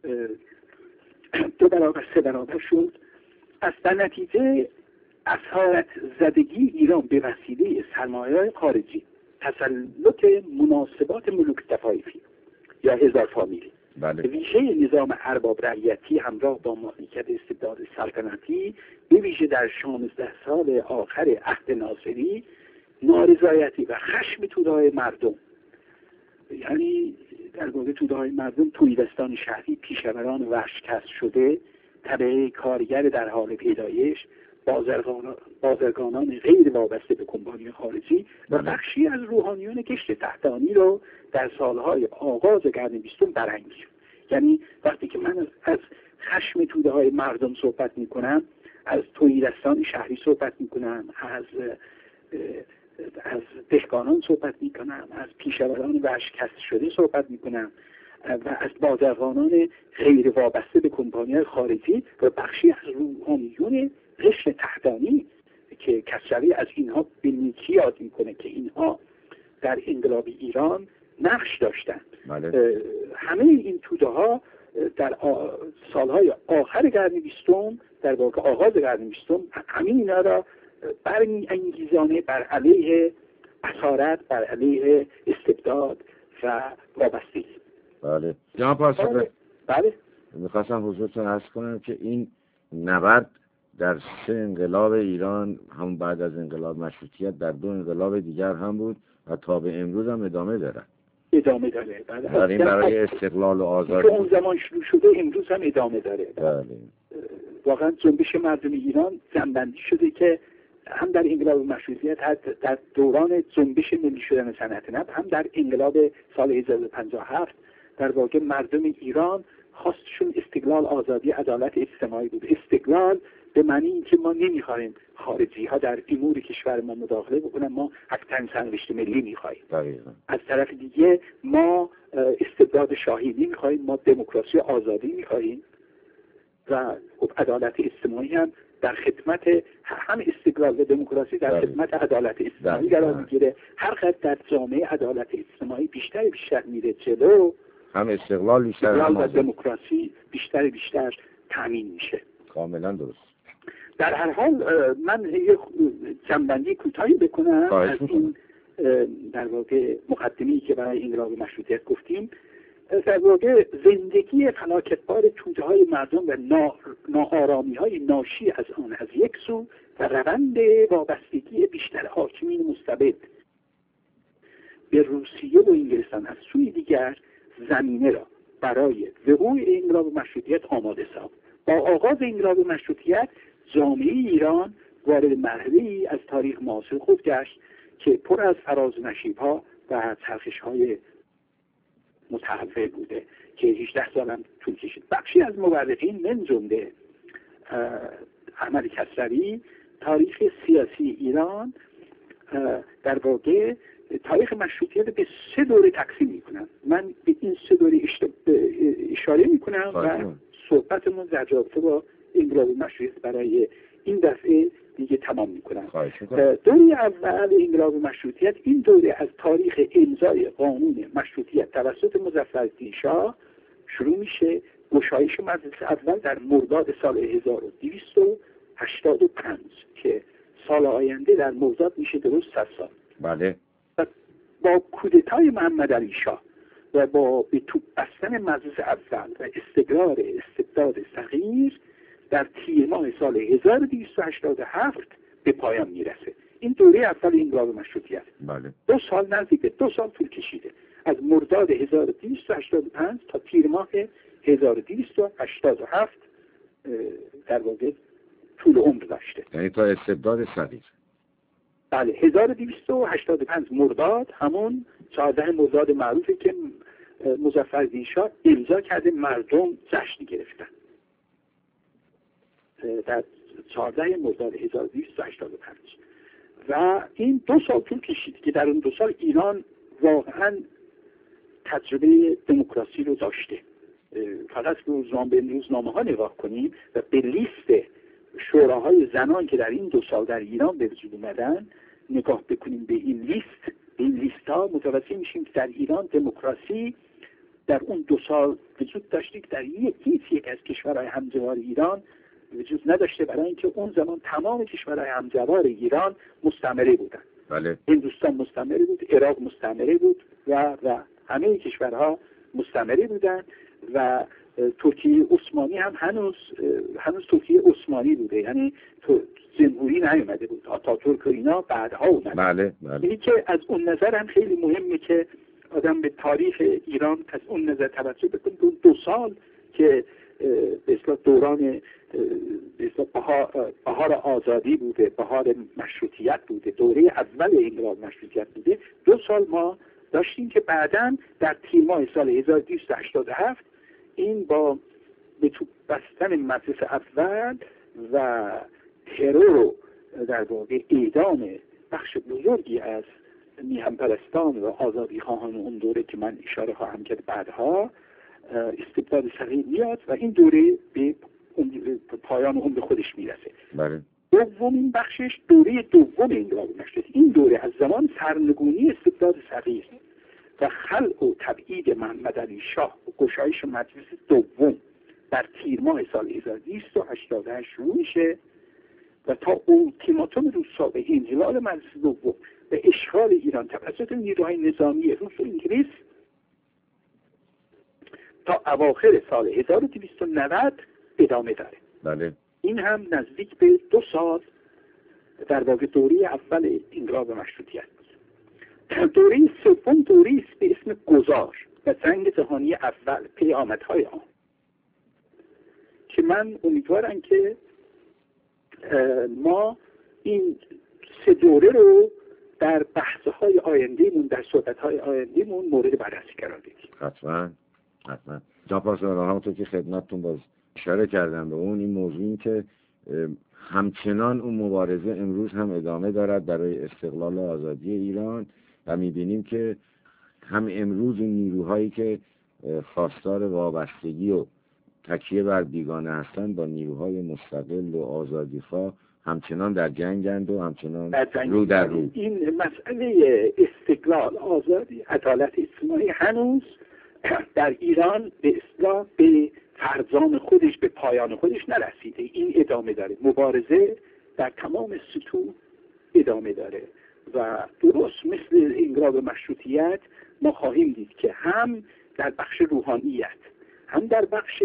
دو برابر سه برابر شد. از در نتیجه اسارت زدگی ایران به وسیله سرمایه‌های خارجی، تسلط مناسبات ملوک طوایفی یا هزار فامیلی، بله. ویژه نظام ارباب رعیتی همراه با مالکیت استبداد سلطنتی به ویژه در شانزده سال آخر عهد ناصری نارضایتی و خشم توده‌های مردم، یعنی در واقع توده‌های مردم تویدستان شهری، پیشوران ورشکست شده، طبقه کارگر در حال پیدایش، بازرگانان, بازرگانان غیر وابسته به کمپانی خارجی و بخشی از روحانیون کشت تحتانی رو در سالهای آغاز قرن بیستم برانگیخت. یعنی وقتی که من از خشم توده های مردم صحبت می کنم، از تویدستان شهری صحبت می کنم، از از دهقانان صحبت می کنم، از پیشوران ورشکست شده صحبت می کنم و از بازرگانان غیر وابسته به کمپانی خارجی و بخشی از روحانیون قشر تحتانی که کسروی از اینها به نیکی یاد میکنه که اینها در انقلاب ایران نقش داشتند. بله. همه این توده ها در سالهای آخر قرن بیستم، در واقع آغاز قرن بیستم، همین اینا را بر انگیزانه بر علیه اسارت، بر علیه استبداد و وابستگی. بله. جناب پاسخه. بله. میخواستم حضورتون عرض کنم که این نبرد در سه انقلاب ایران، هم بعد از انقلاب مشروطیت در دو انقلاب دیگر هم بود و تا به امروز هم ادامه داره. ادامه داره. بله. در این برای استقلال و آزادی که اون زمان شروع شده امروز هم ادامه داره. بله. واقعا جنبش مردم ایران جنبندی شده که هم در انقلاب مشروطیت، در دوران جنبش ملی شدن صنعت نفت، هم در انقلاب سال هزار و پنجاه و هفت در واقع مردم ایران خواستشون استقلال، آزادی، عدالت اجتماعی بود. استقلال به معنی اینکه ما نمیخوایم خارجی ها در امور کشور ما مداخله بکنن، ما حق سرنوشت ملی میخوایم. از طرف دیگه ما استبداد شاهی نمیخوایم، ما دموکراسی و آزادی میخوایم و عدالت اجتماعی هم در خدمت هم استقلال و دموکراسی در داری. خدمت عدالت اجتماعی قرار میگیره. هر قدر در جامعه عدالت اجتماعی بیشتر بیشتر میره جلو، هم استقلال بیشتر استقلال هم و دموکراسی بیشتر بیشتر تامین میشه. کاملا درست. در هر حال من یک جنبندی کوتاهی بکنم از این در واقع مقدمه‌ای که برای انقلاب مشروطیت گفتیم. در واقع زندگی فلاکتبار توده‌های مردم و ناآرامی‌های ناشی از آن از یک سو و روند وابستگی بیشتر حاکمین مستبد به روسیه و انگلستان از سوی دیگر زمینه را برای وقوع انقلاب مشروطیت آماده ساخت. با آغاز انقلاب مشروطیت جامعه ایران وارد مرحله‌ای از تاریخ معاصر خود گشت که پر از فراز و نشیب‌ها و چرخش‌های متحول بوده که هجده سال هم طول کشید. بخشی از مورخین من جمله احمد کسروی تاریخ سیاسی ایران در واقع تاریخ مشروطیت به سه دوره تقسیم میکنن. من به این سه دوره اشاره میکنم و صحبتمون در رابطه با انقلاب مشروطیت برای این دفعه دیگه تمام میکنم. دوره اول انقلاب مشروطیت این دوره از تاریخ امضای قانون مشروطیت توسط مظفرالدین شاه شروع میشه. گشایش مجلس اول در مرداد سال هزار و دویست و هشتاد و پنج که سال آینده در مرداد میشه درست صد سال. بله. و با کودتای محمد علی شاه و با به توپ بستن مجلس اول و استقرار استبداد صغیر در تیر ماه سال هزار و دویست و هشتاد و هفت به پایان میرسه. این دوره اول انقلاب مشروطیت. بله. دو سال نزدیک دو سال طول کشیده، از مرداد هزار و دویست و هشتاد و پنج تا تیر ماه هزار و دویست و هشتاد و هفت در واقع طول عمر داشته. یعنی تا استبداد صغیر. بله. هزار و دویست و هشتاد و پنج مرداد همون چهاردهم مرداد معروفه که مظفرالدین شاه امضا کرده، مردم جشن گرفتن در چهاردهم مرداد هزار و دویست و هشتاد و پنج. و این دو سال طول کشید که در اون دو سال ایران واقعا تجربه دموکراسی رو داشته. فقط روزنامه به روزنامه ها نگاه کنیم و به لیست شوراهای زنان که در این دو سال در ایران به وجود اومدن نگاه بکنیم، به این لیست به این لیست ها متوجه میشیم که در ایران دموکراسی در اون دو سال وجود داشته که در یک یک از کشورهای همجوار ایران وجود نداشته، برای اینکه اون زمان تمام کشورهای همجوار ایران مستعمره بودن. بله. هندوستان مستعمره بود، عراق مستعمره بود و و همه کشورها مستعمره بودن و ترکیه عثمانی هم هنوز هنوز ترکیه عثمانی بوده، یعنی جمهوری نیومده بود. آتاتورک و اینا بعدها اومد. بله بله. اینی که از اون نظر هم خیلی مهمه که آدم به تاریخ ایران از اون نظر توجه بکنه. اون دو سال که به اصطلاح دوران به اصطلاح بهار, بهار آزادی بوده، بهار مشروطیت بوده، دوره اول انقلاب مشروطیت بوده، دو سال ما داشتیم که بعداً در تیر ماه سال هزار و دویست و هشتاد و هفت این با به توپ بستن مجلس اول و ترور و در واقع اعدام بخش بزرگی از میهن پرستان و آزادی خواهان اون دوره که من اشاره خواهم کرد بعدها، استبداد صغیر میاد و این دوره به پایان عمر خودش میرسه. بله. دومین بخشش دوره دوم انقلاب مشروطیت. این دوره از زمان سرنگونی استبداد صغیر و خلق و تبعید محمد علی شاه و گشایش مجلس دوم در تیر ماه سال هزار و دویست و هشتاد و هشت شروع میشه و تا اولتیماتوم روسا به انحلال مجلس دوم و اشغال ایران توسط نیروهای نظامی روس و انگلیس تا اواخر سال هزار و دویست و نود ادامه داره. بله. این هم نزدیک به دو سال در واقع دوره اول انقلاب مشروطیت بود. دوره سوم دوره است به اسم گذار و جنگ جهانی اول، پیامدهای آن، که من امیدوارم که ما این سه دوره رو در بحث‌های آینده‌مون، در صحبت‌های آینده‌مون مورد بررسی قرار بدیم. حتما حتما. جناب پاسداران، همونطور که خدمتتون باز اشاره کردم به اون این موضوع، این که همچنان اون مبارزه امروز هم ادامه دارد برای استقلال و آزادی ایران و می‌بینیم که هم امروز اون نیروهایی که خواستار وابستگی و تکیه بر بیگانه هستند با نیروهای مستقل و آزادیخواه همچنان در جنگند و همچنان در جنگ رو در رو. این مسئله استقلال، آزادی، عدالت اجتماعی هنوز در ایران به اصطلاح به فرزان خودش، به پایان خودش نرسیده. این ادامه داره، مبارزه در تمام سطوح ادامه داره و درست مثل انقلاب مشروطیت ما خواهیم دید که هم در بخش روحانیت، هم در بخش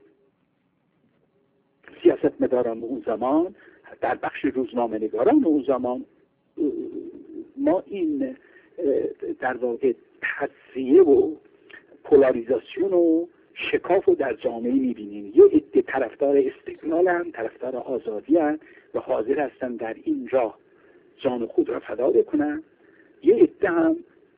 سیاستمداران اون زمان، در بخش روزنامه نگاران اون زمان، ما این در واقع تجزیه و پولاریزاسیون و شکاف رو در جامعه میبینیم. یه عده طرفدار استقلالن، طرفدار آزادی‌اند و حاضر هستن در این راه جان خود را فدا بکنن. یه عده هم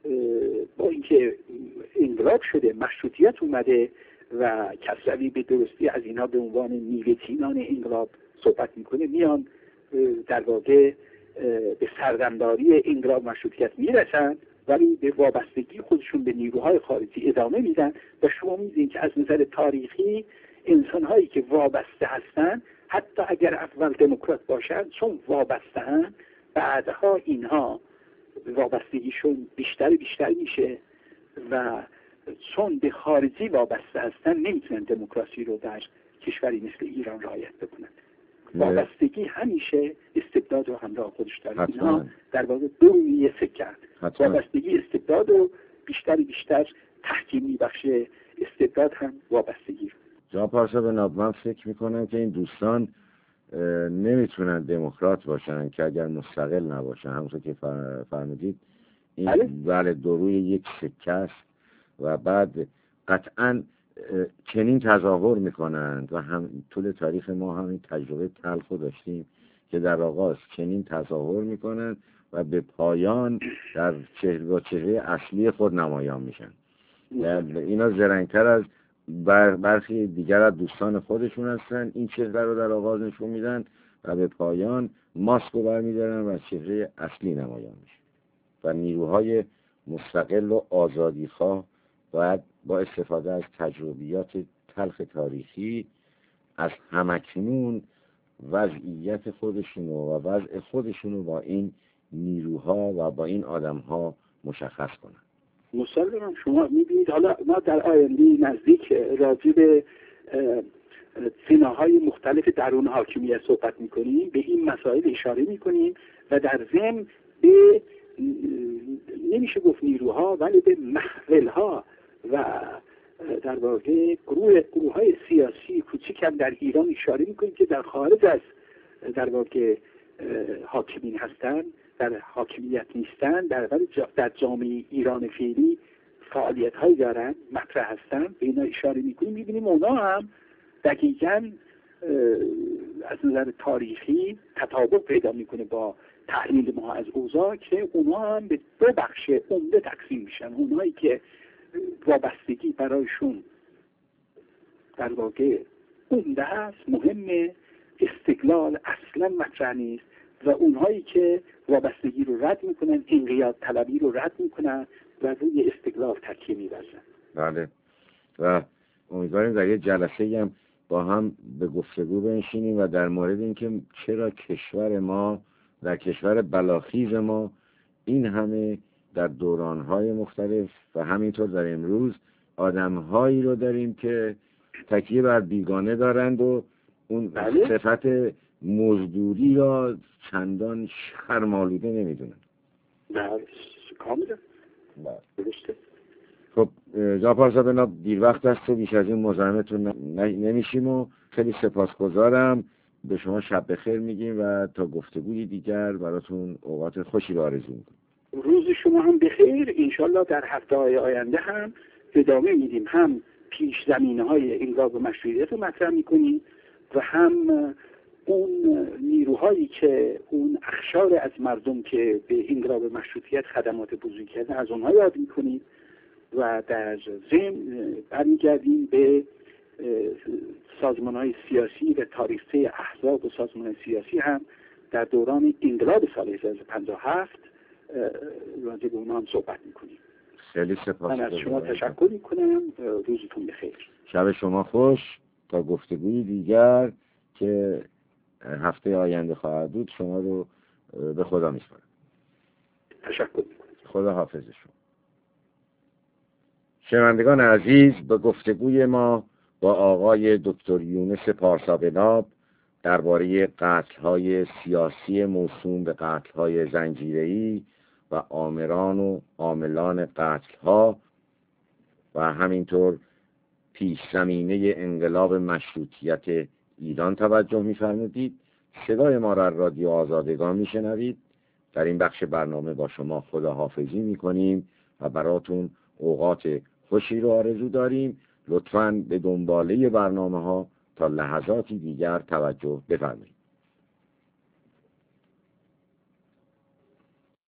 با اینکه انقلاب شده، مشروطیت اومده و کسروی به درستی از اینها به عنوان نیوه‌چینان انقلاب صحبت میکنه، میان در واقع به سردمداری انقلاب مشروطیت میرسن، ولی به وابستگی خودشون به نیروهای خارجی ادامه میدن. و شما میدین که از نظر تاریخی انسانهایی که وابسته هستن، حتی اگر اول دموکرات باشن، چون وابسته هستن، بعدها اینها وابستگیشون بیشتر بیشتر میشه و چون به خارجی وابسته هستن نمیتونن دموکراسی رو در کشوری مثل ایران رعایت بکنن. وابستگی همیشه استبداد رو همراه خودش داره. اینها در واقع دو رویه سکه. وابستگی استبداد رو بیشتر بیشتر تحکیم میبخشه، استبداد هم وابستگی رو. جناب پارسا بناب، من فکر میکنم که این دوستان نمیتونن دموکرات باشن که اگر مستقل نباشن. همونطور که فرمودید این بله دو روی یک سکه است و بعد قطعا چنین تظاهر میکنند و هم طول تاریخ ما همین تجربه تلخ رو داشتیم که در آغاز چنین تظاهر میکنند و به پایان در چهره با چهره اصلی خود نمایان میشن. اینا زرنگتر از بر برخی دیگر از دوستان خودشون هستن. این چهره رو در آغاز نشون میدن و به پایان ماسک رو برمیدارن و چهره اصلی نمایان میشه. و نیروهای مستقل و آزادیخواه باید با استفاده از تجربیات تلخ تاریخی از همکنون وضعیت خودشونو و وضع خودشونو با این نیروها و با این آدمها مشخص کنن. مسلماً شما میبینید حالا ما در آینده نزدیک راجع به فناهای مختلف درون حاکمیت صحبت میکنیم، به این مسائل اشاره میکنیم و در ضمن به نمیشه گفت نیروها ولی به محولها و در واقع گروه گروه های سیاسی کوچیک هم در ایران اشاره میکنیم که در خارج از در واقع حاکمین هستن، در حاکمیت نیستن، در در جامعه ایران فعلی فعالیت هایی دارن، مطرح هستن، به اینا اشاره میکنیم. میبینیم اونا هم دقیقاً از نظر تاریخی تطابق پیدا میکنه با تحلیل ما از اوضاع که اونا هم به دو بخش عمده تقسیم میشن. اونایی که وابستگی برایشون در واقع عمده هست، مهمه، استقلال اصلا مطرح نیست، و اونهایی که وابستگی رو رد میکنن، انقیاد طلبی رو رد میکنن و روی استقلال تکیه می‌ورزن. بله، و امیدواریم در یه جلسه هم با هم به گفتگو بنشینیم و در مورد اینکه چرا کشور ما در کشور بلاخیز ما این همه در دورانهای مختلف و همینطور در امروز آدمهایی رو داریم که تکیه بر بیگانه دارند و اون بله؟ صفت مزدوری را چندان شرم‌آلوده نمیدونن. بله، کاملا. درسته. خب جناب پارسا بناب، دیر وقت است و بیش از این مزاحمتون نمیشیم و خیلی سپاسگزارم. به شما شب بخیر میگیم و تا گفتگوی دیگر براتون اوقات خوشی رو آرزو میکنم. روز شما هم بخیر. انشالله در هفته های آینده هم ادامه میدیم، هم پیش زمینه های انقلاب مشروطیت رو مطرح میکنیم و هم اون نیروهایی که اون اخشار از مردم که به انقلاب مشروطیت خدمات بزرگی کردن از اونها یاد میکنیم و در ضمن برمیگردیم به سازمان های سیاسی و تاریخچه احزاب و سازمان های سیاسی هم در دوران انقلاب سال هزار و سیصد و پنجاه و هفت راجع به اونها هم صحبت میکنیم. خیلی سپاس. من از شما تشکر میکنم. روزتون بخیر. شب شما خوش. تا گفتگوی دیگر که هفته آینده خواهد بود شما رو به خدا میسپارم. تشکر میکنم. خدا حافظ شما. شنوندگان عزیز، به گفتگوی ما با آقای دکتر یونس پارسا بناب درباره قتل‌های سیاسی موسوم به قتل‌های زنجیره‌ای و آمران و عاملان قتل‌ها و همینطور پیش زمینه انقلاب مشروطیت ایران توجه می‌فرمودید. صدای ما را رادیو آزادگان می‌شنوید. در این بخش برنامه با شما خداحافظی می‌کنیم و براتون اوقات خوشی رو آرزو داریم. لطفاً به دنباله برنامه ها تا لحظاتی دیگر توجه بفرمایید.